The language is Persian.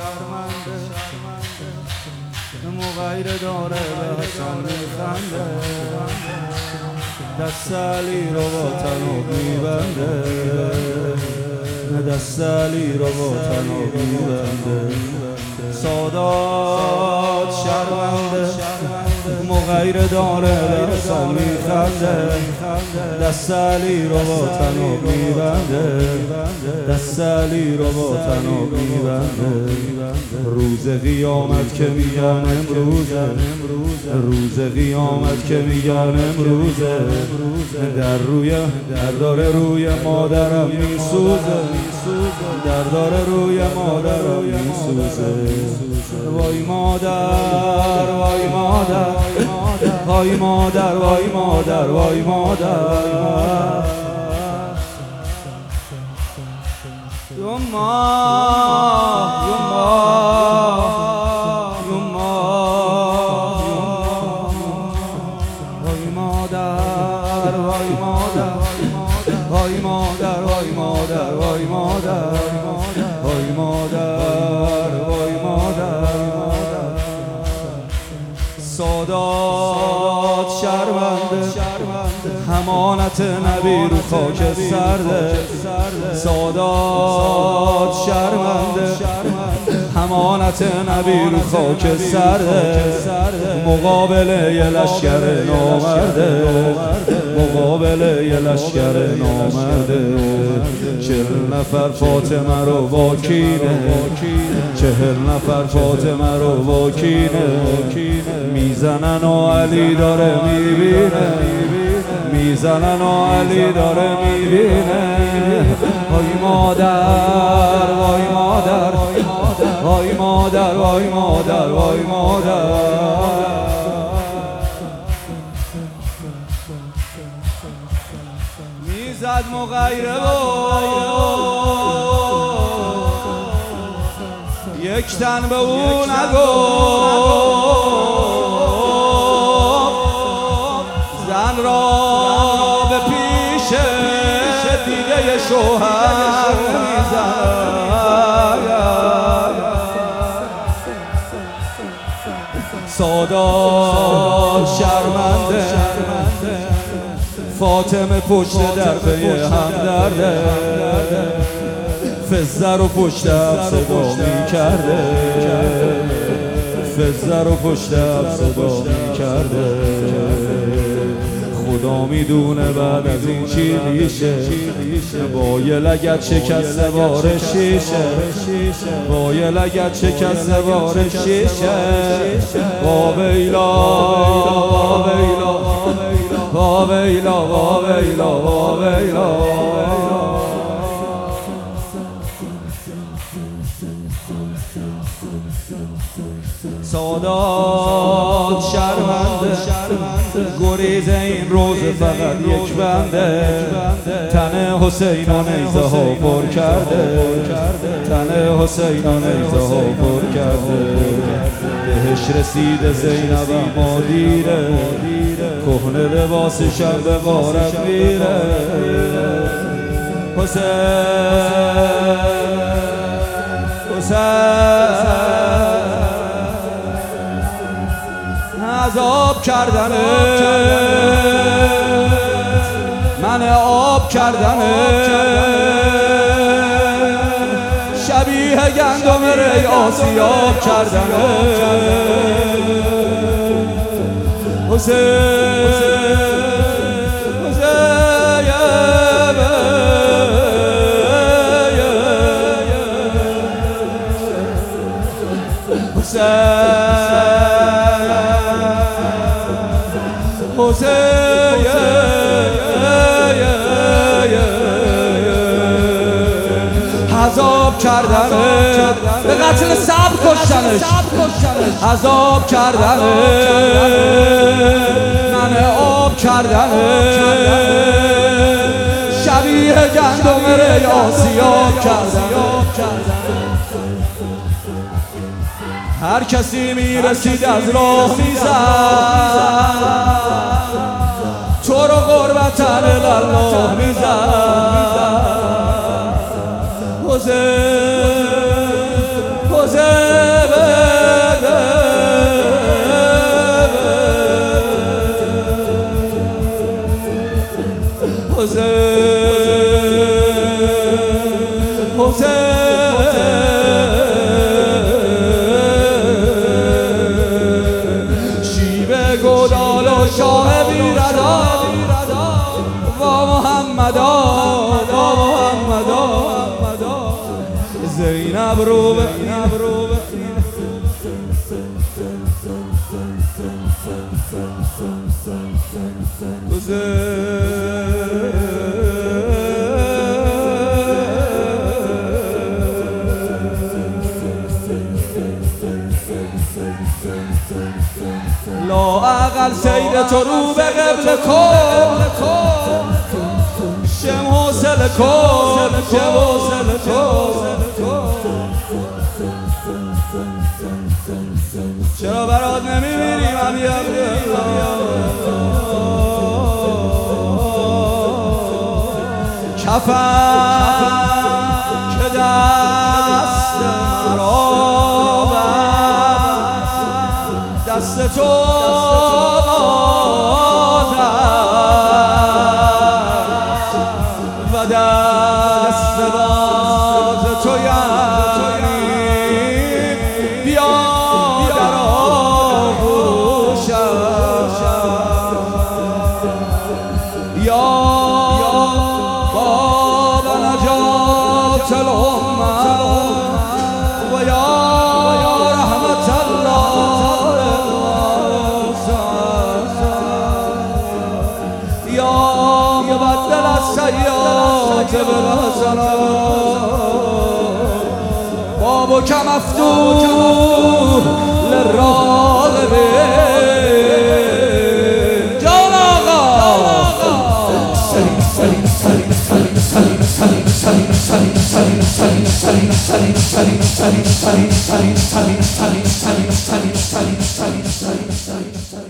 مغیر داره به حسن میخنده، دست علی رو با تناب میبنده، دست علی رو با تناب میبنده. سادات شرمنده مغیر داره به حسن میخنده، دست علی رو با تناب میبنده، دست علی رو با تناب میبنده. روز قیامت که میگن امروزه، روز قیامت که میگن امروزه، در داره روی مادرم میسوزه، در داره روی مادرم میسوزه. وای مادر وای مادر وای مادر وای مادر وای مادر یما یما یما وای مادر وای مادر وای مادر وای مادر وای مادر وای مادر وای مادر. سادات شرمنده امانت نبی رو خاک سرده، سادات شرمنده امانت نبی رو خاک سرده. مقابل یه لشکر نامرده، مقابل یه لشکر نامرده. 40 نفر فاطمه رو با کینه، 40 نفر فاطمه رو با کینه میزنن و علی داره میبینه، میزنن و علی داره میبینه. وای مادر وای مادر وای مادر وای مادر وای مادر. میزد مغیره و یک تن به او نگفت، زن را به پیش دیده شوهر میزد. سادات شرمنده فاطمه پشت در پی همدرده، فزه رو پشت صدا میکرده، فزه رو پشت صدا میکرده. خدا میدونه بعد از این چی میشه، با یه لگد شکسته بار شیشه، با یه لگد شکسته بار شیشه. واویلا واویلا واویلا واویلا واویلا. سادات شرمنده گریز این روز فقط یک بنده، تن حسین و نیزه ها پر کرده، تن حسین و نیزه ها پر کرده. بهش رسیده زینب اما دیره، کهنه لباسشم به غارت میره. حسین حسین عذاب کردنه من آب کردنه، شبیه گندم ری آسیاب کردنه. حسین عذاب کردنه به قتل صبر کشتنش، عذاب کردنه من آب کردنه، شبیه گندم ری آسیاب کردنه. هر کسی میرسید از راه میزد، تو رو قربتن الله میزد. حسین حسین زینب رو به لااقل سید تو رو به قبل کن شم حوصله کن چرا برات نمیبینیم امیر کفن که دست مرا دست تو و دست باز تو یعنی بیا در آغوشم یا باب نجات الامه و یا رحمت الله یا مبدل السیئات بالحسنات بابک مفتوح للراغبین جان آقا